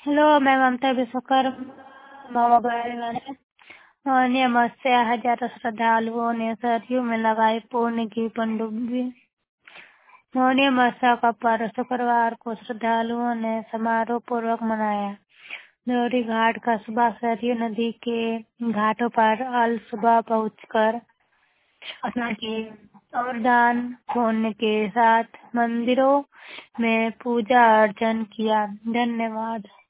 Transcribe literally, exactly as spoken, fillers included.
Hello, मैं ममता Vishwakarma mobile मत्स्य हजारों श्रद्धालुओं ने सरयू में लगाई पूर्ण की पनडुब्बी। मौनी अमावस्या का पर्व शुक्रवार को श्रद्धालुओं ने समारोह पूर्वक मनाया। गौरी घाट कस्बा सरयू नदी के घाटों पर अल सुबह पहुंचकर स्नान किया और दान पुण्य के साथ मंदिरों में पूजा अर्चन किया। धन्यवाद।